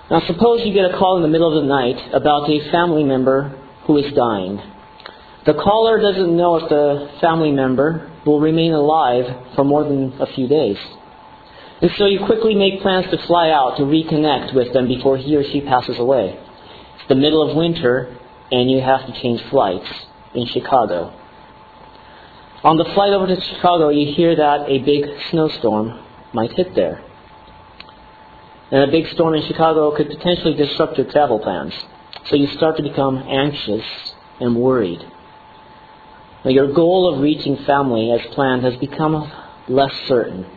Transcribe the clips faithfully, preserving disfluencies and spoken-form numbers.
Now suppose you get a call in the middle of the night about a family member who is dying. The caller doesn't know if the family member will remain alive for more than a few days. And so you quickly make plans to fly out to reconnect with them before he or she passes away. It's the middle of winter and you have to change flights in Chicago. On the flight over to Chicago, you hear that a big snowstorm might hit there. And a big storm in Chicago could potentially disrupt your travel plans. So you start to become anxious and worried. Now, your goal of reaching family as planned has become less certain.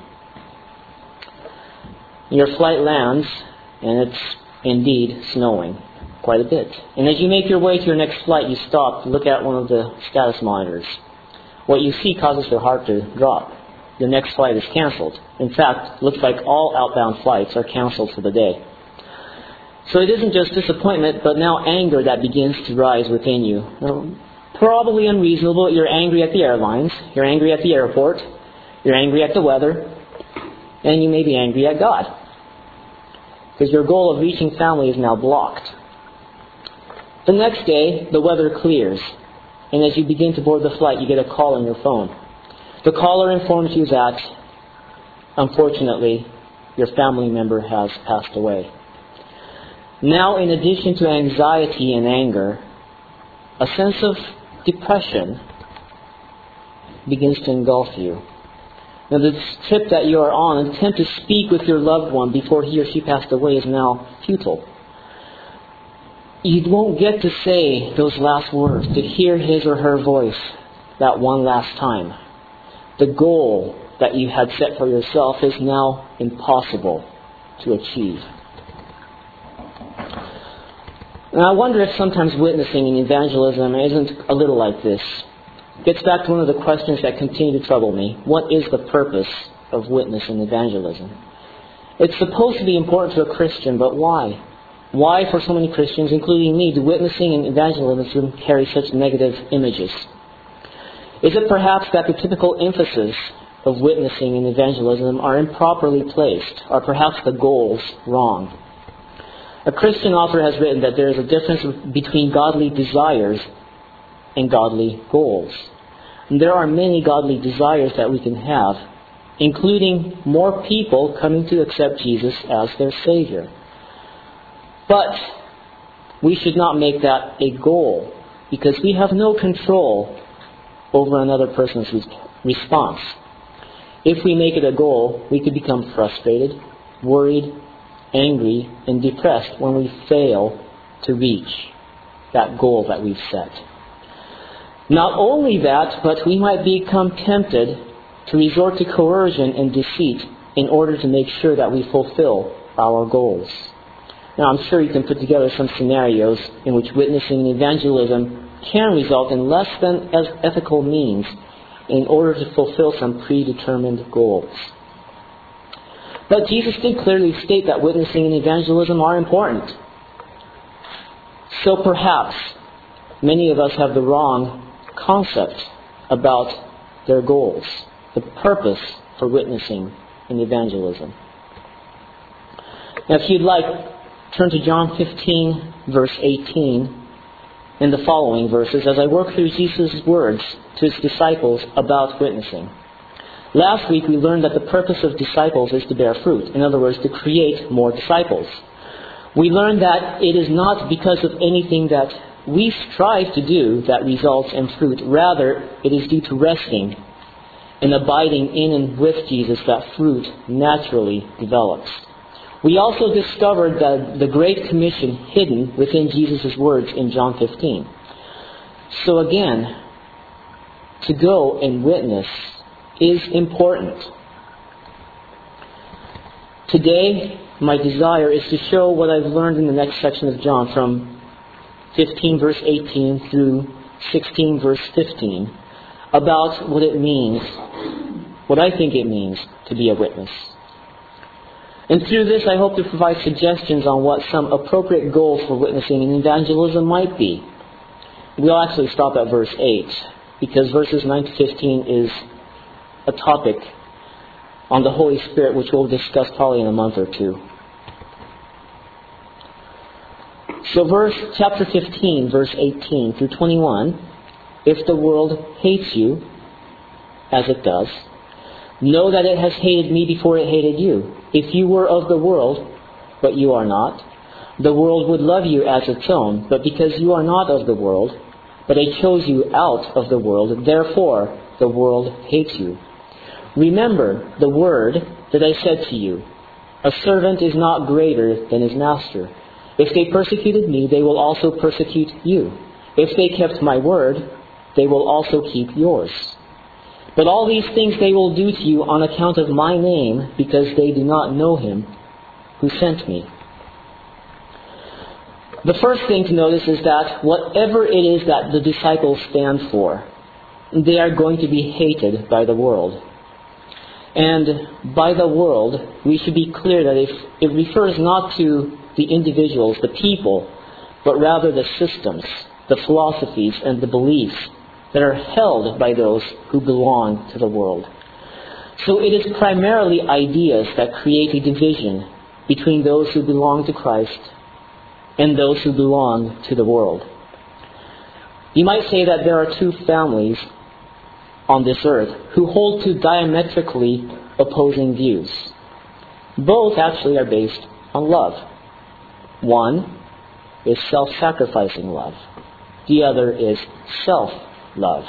Your flight lands, and it's indeed snowing quite a bit. And as you make your way to your next flight, you stop to look at one of the status monitors. What you see causes your heart to drop. Your next flight is canceled. In fact, it looks like all outbound flights are canceled for the day. So it isn't just disappointment, but now anger that begins to rise within you. Now, probably unreasonable. You're angry at the airlines. You're angry at the airport. You're angry at the weather. And you may be angry at God. Because your goal of reaching family is now blocked. The next day, the weather clears. And as you begin to board the flight, you get a call on your phone. The caller informs you that, unfortunately, your family member has passed away. Now, in addition to anxiety and anger, a sense of depression begins to engulf you. Now, this trip that you are on, an attempt to speak with your loved one before he or she passed away is now futile. You won't get to say those last words, to hear his or her voice that one last time. The goal that you had set for yourself is now impossible to achieve. And I wonder if sometimes witnessing and evangelism isn't a little like this. It gets back to one of the questions that continue to trouble me. What is the purpose of witness and evangelism? It's supposed to be important to a Christian, but why? Why, for so many Christians, including me, do witnessing and evangelism carry such negative images? Is it perhaps that the typical emphasis of witnessing and evangelism are improperly placed, or perhaps the goals wrong? A Christian author has written that there is a difference between godly desires and godly goals. And there are many godly desires that we can have, including more people coming to accept Jesus as their Savior. But we should not make that a goal, because we have no control over another person's response. If we make it a goal, we could become frustrated, worried, angry, and depressed when we fail to reach that goal that we've set. Not only that, but we might become tempted to resort to coercion and deceit in order to make sure that we fulfill our goals. Now, I'm sure you can put together some scenarios in which witnessing and evangelism can result in less than as ethical means in order to fulfill some predetermined goals. But Jesus did clearly state that witnessing and evangelism are important. So perhaps many of us have the wrong concept about their goals, the purpose for witnessing and evangelism. Now, if you'd like, turn to John fifteen, verse eighteen, and the following verses as I work through Jesus' words to his disciples about witnessing. Last week we learned that the purpose of disciples is to bear fruit. In other words, to create more disciples. We learned that it is not because of anything that we strive to do that results in fruit. Rather, it is due to resting and abiding in and with Jesus that fruit naturally develops. We also discovered that the Great Commission hidden within Jesus' words in John fifteen. So again, to go and witness is important. Today, my desire is to show what I've learned in the next section of John from fifteen verse eighteen through sixteen verse fifteen about what it means, what I think it means to be a witness. And through this, I hope to provide suggestions on what some appropriate goals for witnessing and evangelism might be. We'll actually stop at verse eight, because verses nine to fifteen is a topic on the Holy Spirit which we'll discuss probably in a month or two. So verse chapter fifteen, verse eighteen through twenty-one, if the world hates you, as it does, know that it has hated me before it hated you. If you were of the world, but you are not, the world would love you as its own. But because you are not of the world, but I chose you out of the world, therefore the world hates you. Remember the word that I said to you, a servant is not greater than his master. If they persecuted me, they will also persecute you. If they kept my word, they will also keep yours. But all these things they will do to you on account of my name, because they do not know him who sent me. The first thing to notice is that whatever it is that the disciples stand for, they are going to be hated by the world. And by the world, we should be clear that if it refers not to the individuals, the people, but rather the systems, the philosophies, and the beliefs that are held by those who belong to the world. So it is primarily ideas that create a division between those who belong to Christ and those who belong to the world. You might say that there are two families on this earth who hold to diametrically opposing views. Both actually are based on love. One is self-sacrificing love. The other is self-love.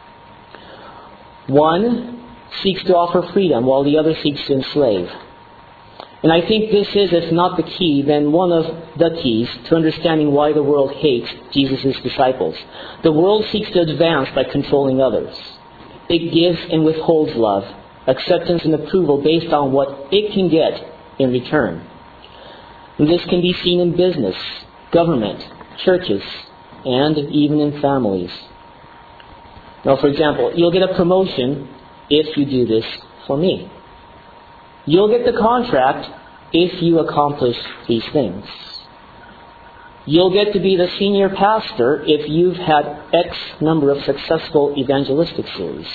One seeks to offer freedom while the other seeks to enslave. And I think this is, if not the key, then one of the keys to understanding why the world hates Jesus' disciples. The world seeks to advance by controlling others. It gives and withholds love, acceptance and approval based on what it can get in return. And this can be seen in business, government, churches, and even in families. Now, for example, you'll get a promotion if you do this for me. You'll get the contract if you accomplish these things. You'll get to be the senior pastor if you've had X number of successful evangelistic series.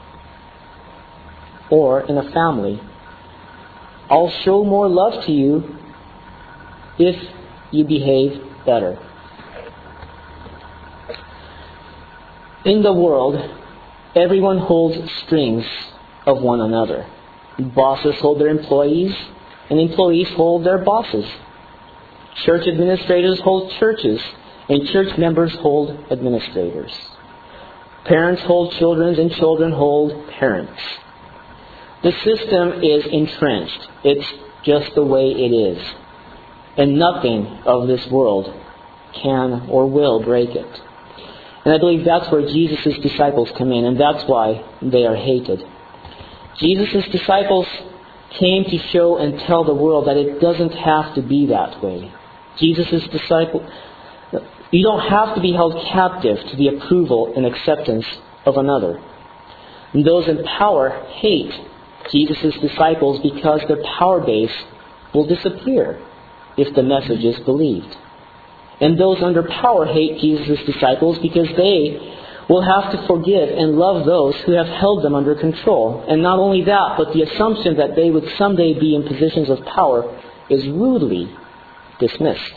Or in a family, I'll show more love to you if you behave better. In the world, everyone holds strings of one another. Bosses hold their employees, and employees hold their bosses. Church administrators hold churches, and church members hold administrators. Parents hold children, and children hold parents. The system is entrenched. It's just the way it is. And nothing of this world can or will break it. And I believe that's where Jesus' disciples come in, and that's why they are hated. Jesus' disciples came to show and tell the world that it doesn't have to be that way. Jesus' disciples, you don't have to be held captive to the approval and acceptance of another. And those in power hate Jesus' disciples because their power base will disappear if the message is believed. And those under power hate Jesus' disciples because they will have to forgive and love those who have held them under control. And not only that, but the assumption that they would someday be in positions of power is rudely dismissed.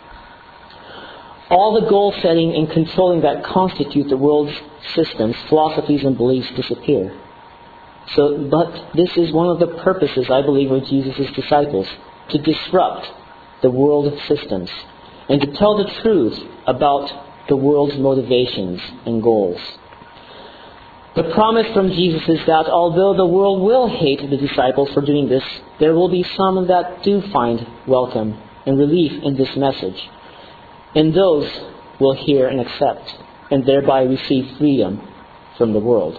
All the goal setting and controlling that constitute the world's systems, philosophies, and beliefs disappear. So, but this is one of the purposes, I believe, of Jesus' disciples, to disrupt the world systems and to tell the truth about the world's motivations and goals. The promise from Jesus is that although the world will hate the disciples for doing this, there will be some that do find welcome and relief in this message. And those will hear and accept, and thereby receive freedom from the world.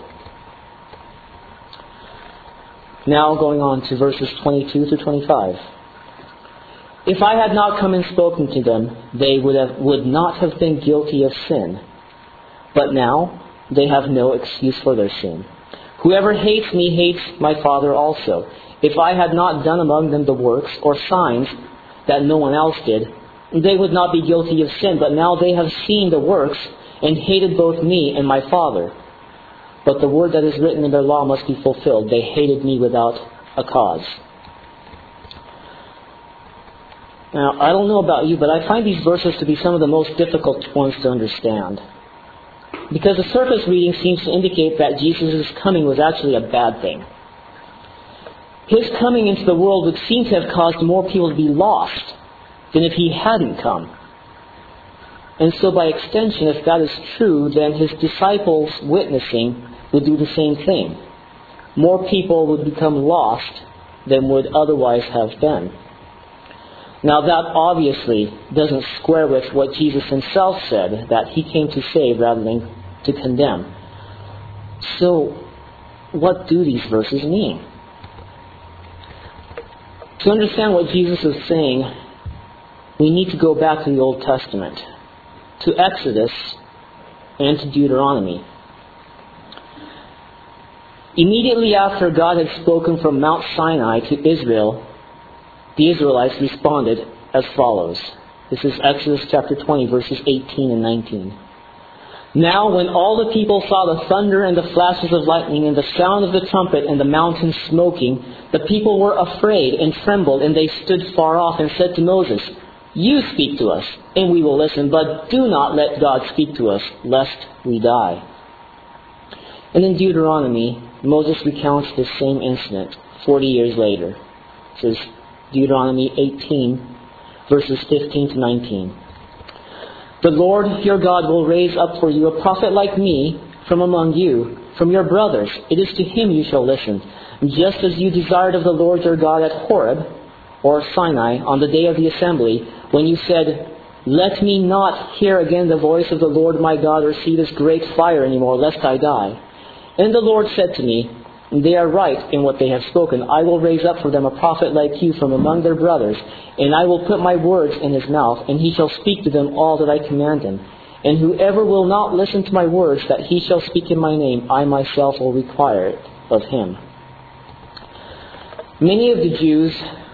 Now going on to verses twenty-two through twenty-five. If I had not come and spoken to them, they would have would not have been guilty of sin. But now they have no excuse for their sin. Whoever hates me hates my Father also. If I had not done among them the works or signs that no one else did, they would not be guilty of sin. But now they have seen the works and hated both me and my Father. But the word that is written in their law must be fulfilled. They hated me without a cause. Now, I don't know about you, but I find these verses to be some of the most difficult ones to understand. Because the surface reading seems to indicate that Jesus' coming was actually a bad thing. His coming into the world would seem to have caused more people to be lost than if he hadn't come. And so by extension, if that is true, then his disciples witnessing would do the same thing. More people would become lost than would otherwise have been. Now that obviously doesn't square with what Jesus himself said, that he came to save rather than to condemn. So, what do these verses mean? To understand what Jesus is saying, we need to go back to the Old Testament, to Exodus and to Deuteronomy. Immediately after God had spoken from Mount Sinai to Israel, the Israelites responded as follows. This is Exodus chapter twenty, verses eighteen and nineteen. Now when all the people saw the thunder and the flashes of lightning and the sound of the trumpet and the mountain smoking, the people were afraid and trembled, and they stood far off and said to Moses, "You speak to us, and we will listen, but do not let God speak to us, lest we die." And in Deuteronomy, Moses recounts this same incident forty years later. This is Deuteronomy eighteen, verses fifteen to nineteen. "The Lord your God will raise up for you a prophet like me from among you, from your brothers. It is to him you shall listen, just as you desired of the Lord your God at Horeb," or Sinai, "on the day of the assembly, when you said, 'Let me not hear again the voice of the Lord my God or see this great fire anymore, lest I die.' And the Lord said to me, 'They are right in what they have spoken. I will raise up for them a prophet like you from among their brothers, and I will put my words in his mouth, and he shall speak to them all that I command him. And whoever will not listen to my words that he shall speak in my name, I myself will require it of him.'" Many of the Jews,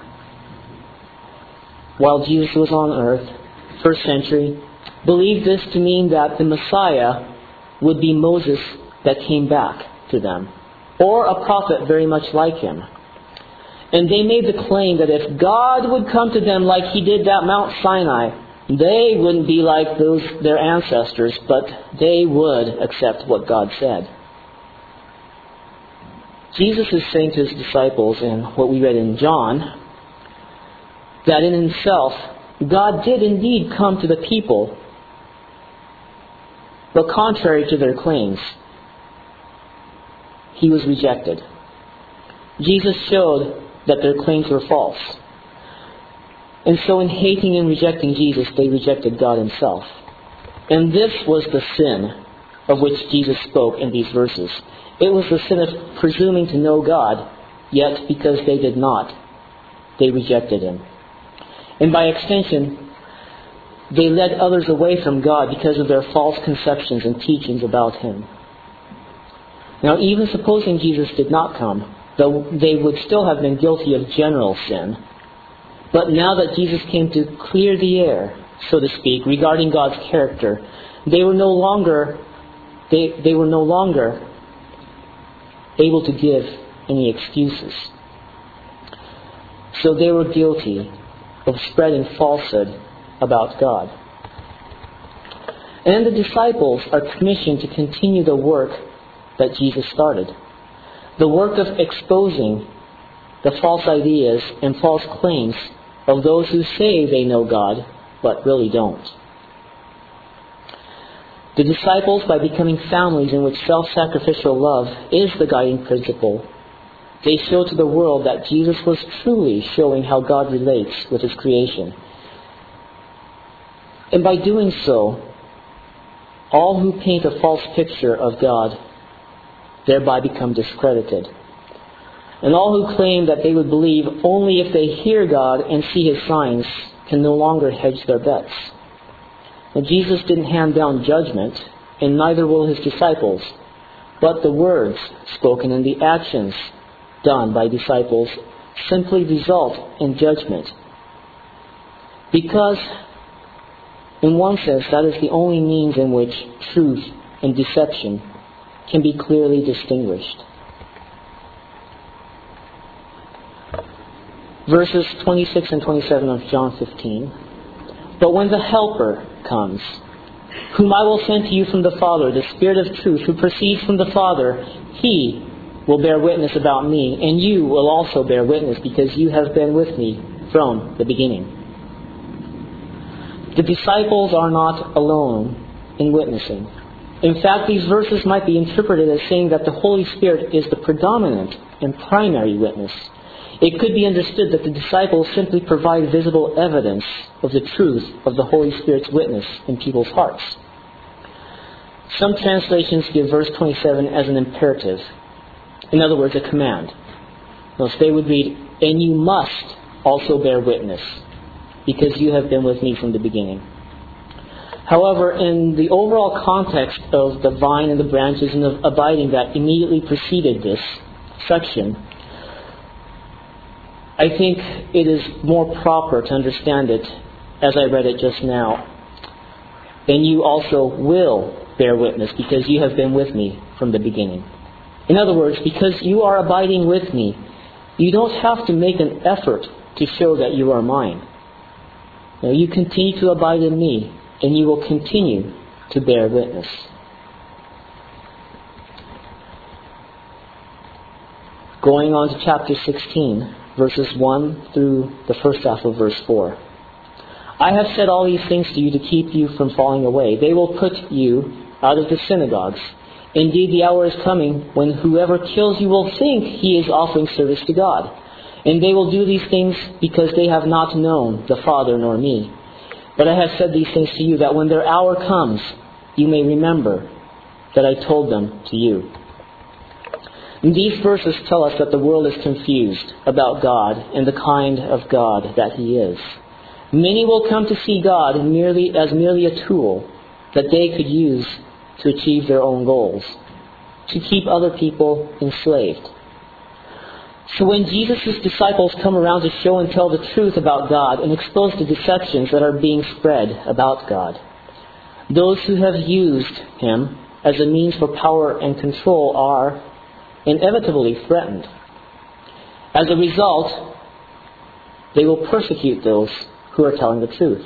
while Jesus was on earth, first century, believed this to mean that the Messiah would be Moses that came back to them, or a prophet very much like him. And they made the claim that if God would come to them like he did at Mount Sinai, they wouldn't be like those their ancestors, but they would accept what God said. Jesus is saying to his disciples, in what we read in John, that in himself, God did indeed come to the people, but contrary to their claims, he was rejected. Jesus showed that their claims were false. And so in hating and rejecting Jesus, they rejected God himself. And this was the sin of which Jesus spoke in these verses. It was the sin of presuming to know God, yet because they did not, they rejected him. And by extension, they led others away from God because of their false conceptions and teachings about him. Now, even supposing Jesus did not come, though they would still have been guilty of general sin, but now that Jesus came to clear the air, so to speak, regarding God's character, they were no longer they, they were no longer able to give any excuses. So they were guilty of spreading falsehood about God. And the disciples are commissioned to continue the work that Jesus started. The work of exposing the false ideas and false claims of those who say they know God, but really don't. The disciples, by becoming families in which self-sacrificial love is the guiding principle, they show to the world that Jesus was truly showing how God relates with his creation. And by doing so, all who paint a false picture of God thereby become discredited. And all who claim that they would believe only if they hear God and see his signs can no longer hedge their bets. Now, Jesus didn't hand down judgment, and neither will his disciples, but the words spoken and the actions done by disciples simply result in judgment. Because, in one sense, that is the only means in which truth and deception can be clearly distinguished. verses twenty-six and twenty-seven of John fifteen. But when the Helper comes, whom I will send to you from the Father, the Spirit of truth, who proceeds from the Father, He will bear witness about me, and you will also bear witness, because you have been with me from the beginning. The disciples are not alone in witnessing. In fact, these verses might be interpreted as saying that the Holy Spirit is the predominant and primary witness. It could be understood that the disciples simply provide visible evidence of the truth of the Holy Spirit's witness in people's hearts. Some translations give verse twenty-seven as an imperative. In other words, a command. Thus they would read, and you must also bear witness, because you have been with me from the beginning. However, in the overall context of the vine and the branches and the abiding that immediately preceded this section, I think it is more proper to understand it as I read it just now. And you also will bear witness, because you have been with me from the beginning. In other words, because you are abiding with me, you don't have to make an effort to show that you are mine. Now, you continue to abide in me, and you will continue to bear witness. Going on to chapter sixteen, verses one through the first half of verse four. I have said all these things to you to keep you from falling away. They will put you out of the synagogues. Indeed, the hour is coming when whoever kills you will think he is offering service to God. And they will do these things because they have not known the Father nor me. But I have said these things to you, that when their hour comes, you may remember that I told them to you. And these verses tell us that the world is confused about God and the kind of God that He is. Many will come to see God merely as merely a tool that they could use to achieve their own goals, to keep other people enslaved. So when Jesus' disciples come around to show and tell the truth about God and expose the deceptions that are being spread about God, those who have used Him as a means for power and control are inevitably threatened. As a result, they will persecute those who are telling the truth.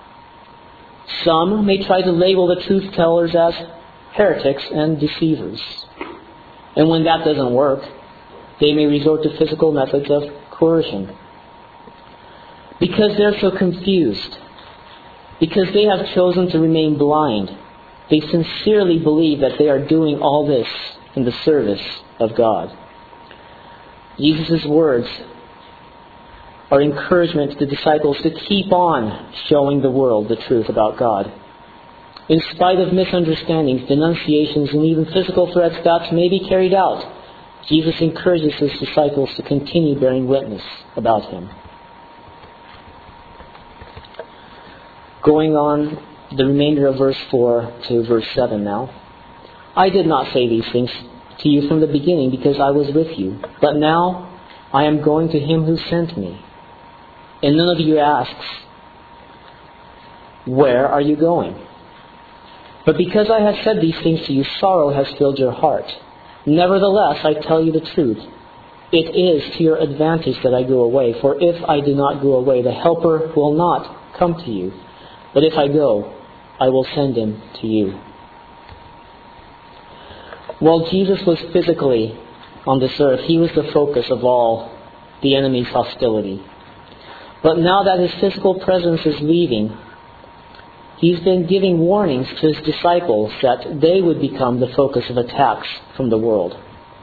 Some may try to label the truth tellers as heretics and deceivers. And when that doesn't work, they may resort to physical methods of coercion. Because they're so confused, because they have chosen to remain blind, they sincerely believe that they are doing all this in the service of God. Jesus' words are encouragement to the disciples to keep on showing the world the truth about God. In spite of misunderstandings, denunciations, and even physical threats that may be carried out, Jesus encourages His disciples to continue bearing witness about Him. Going on the remainder of verse four to verse seven now. I did not say these things to you from the beginning because I was with you. But now I am going to Him who sent me. And none of you asks, where are you going? But because I have said these things to you, sorrow has filled your heart. Nevertheless, I tell you the truth. It is to your advantage that I go away. For if I do not go away, the Helper will not come to you. But if I go, I will send Him to you. While Jesus was physically on this earth, He was the focus of all the enemy's hostility. But now that His physical presence is leaving, He's been giving warnings to His disciples that they would become the focus of attacks from the world.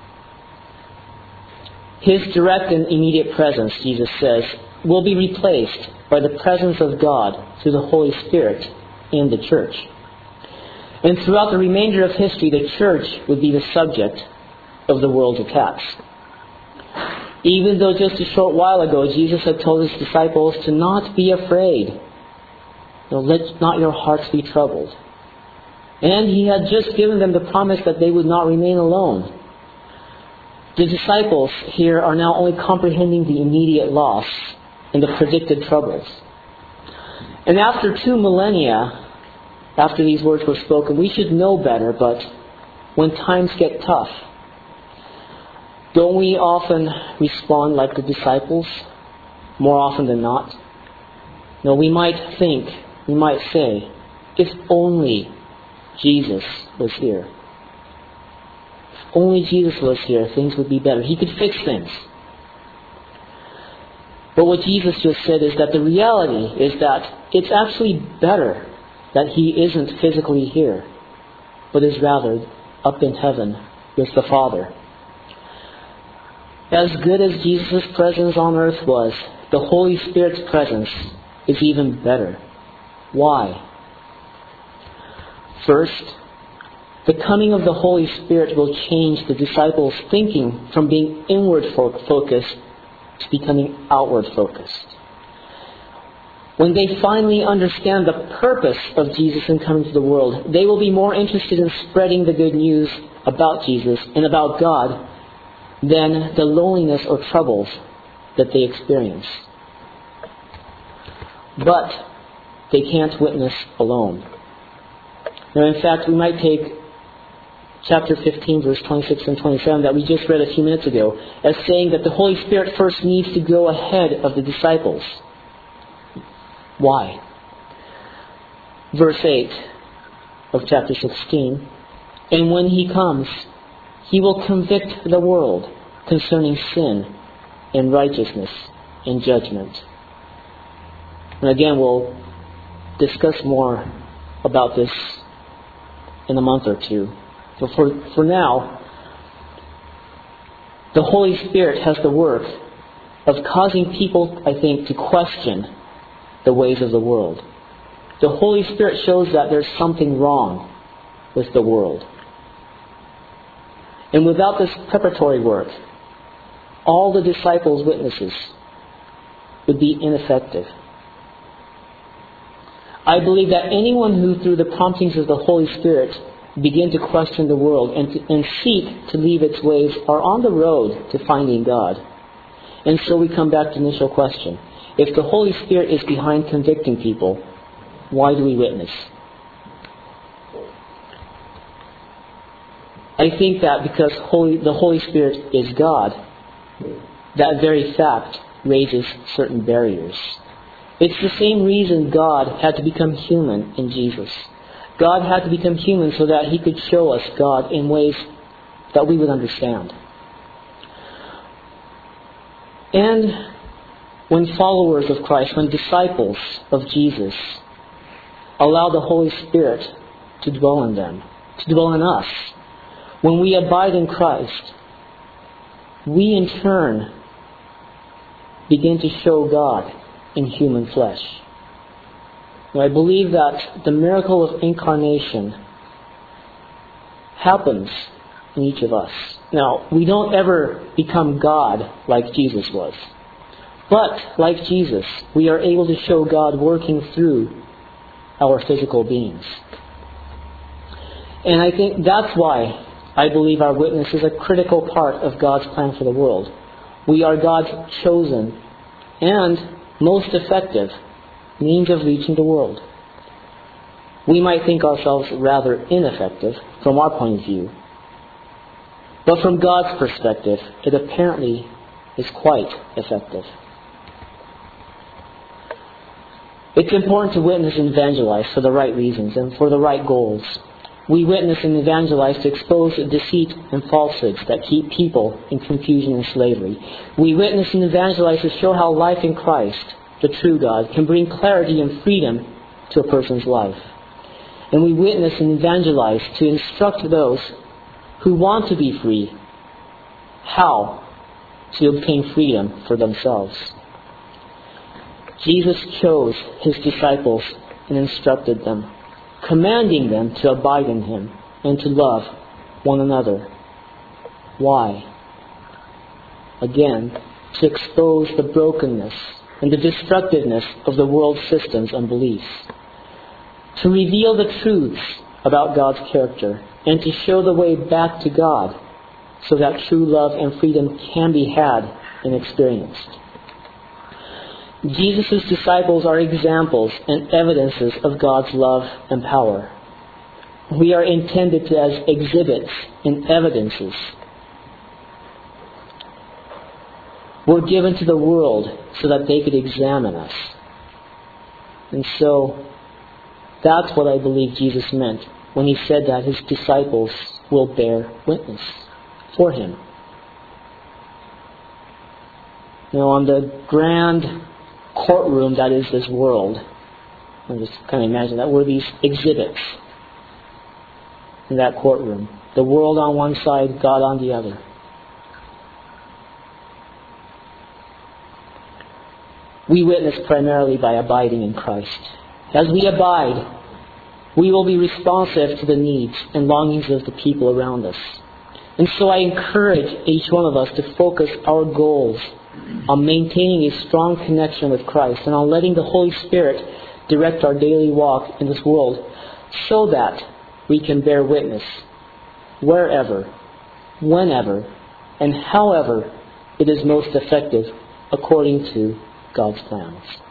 His direct and immediate presence, Jesus says, will be replaced by the presence of God through the Holy Spirit in the church. And throughout the remainder of history, the church would be the subject of the world's attacks. Even though just a short while ago, Jesus had told His disciples to not be afraid. You know, let not your hearts be troubled. And He had just given them the promise that they would not remain alone. The disciples here are now only comprehending the immediate loss and the predicted troubles. And after two millennia, after these words were spoken, we should know better, but when times get tough, don't we often respond like the disciples? more often than not? No, we might think, we might say, if only Jesus was here. If only Jesus was here, things would be better. He could fix things. But what Jesus just said is that the reality is that it's actually better that He isn't physically here, but is rather up in heaven with the Father. As good as Jesus' presence on earth was, the Holy Spirit's presence is even better. Why? First, the coming of the Holy Spirit will change the disciples' thinking from being inward focused to becoming outward focused. When they finally understand the purpose of Jesus in coming to the world, they will be more interested in spreading the good news about Jesus and about God than the loneliness or troubles that they experience. But they can't witness alone. Now, in fact, we might take chapter fifteen, verse twenty-six and twenty-seven that we just read a few minutes ago as saying that the Holy Spirit first needs to go ahead of the disciples. Why? Verse eight of chapter sixteen, and when He comes, He will convict the world concerning sin and righteousness and judgment. And again, we'll discuss more about this in a month or two. But for, for now, the Holy Spirit has the work of causing people, I think, to question the ways of the world. The Holy Spirit shows that there's something wrong with the world. And without this preparatory work, all the disciples' witnesses would be ineffective. I believe that anyone who, through the promptings of the Holy Spirit, begin to question the world and, to, and seek to leave its ways are on the road to finding God. And so we come back to the initial question. If the Holy Spirit is behind convicting people, why do we witness? I think that because Holy, the Holy Spirit is God, that very fact raises certain barriers. It's the same reason God had to become human in Jesus. God had to become human so that He could show us God in ways that we would understand. And when followers of Christ, when disciples of Jesus allow the Holy Spirit to dwell in them, to dwell in us, when we abide in Christ, we in turn begin to show God in human flesh. Now, I believe that the miracle of incarnation happens in each of us. Now, we don't ever become God like Jesus was. But, like Jesus, we are able to show God working through our physical beings. And I think that's why I believe our witness is a critical part of God's plan for the world. We are God's chosen and most effective means of reaching the world. We might think ourselves rather ineffective from our point of view. But from God's perspective, it apparently is quite effective. It's important to witness and evangelize for the right reasons and for the right goals. We witness and evangelize to expose deceit and falsehoods that keep people in confusion and slavery. We witness and evangelize to show how life in Christ, the true God, can bring clarity and freedom to a person's life. And we witness and evangelize to instruct those who want to be free how to obtain freedom for themselves. Jesus chose His disciples and instructed them, commanding them to abide in Him and to love one another. Why? Again, to expose the brokenness and the destructiveness of the world's systems and beliefs. To reveal the truths about God's character and to show the way back to God so that true love and freedom can be had and experienced. Jesus' disciples are examples and evidences of God's love and power. We are intended to as exhibits and evidences. were given to the world so that they could examine us. And so, that's what I believe Jesus meant when he said that his disciples will bear witness for him. You know, on the grand courtroom that is this world, I just kind of imagine that were these exhibits in that courtroom. The world on one side, God on the other. We witness primarily by abiding in Christ. As we abide, we will be responsive to the needs and longings of the people around us. And so I encourage each one of us to focus our goals on maintaining a strong connection with Christ and on letting the Holy Spirit direct our daily walk in this world so that we can bear witness wherever, whenever, and however it is most effective according to God's plans.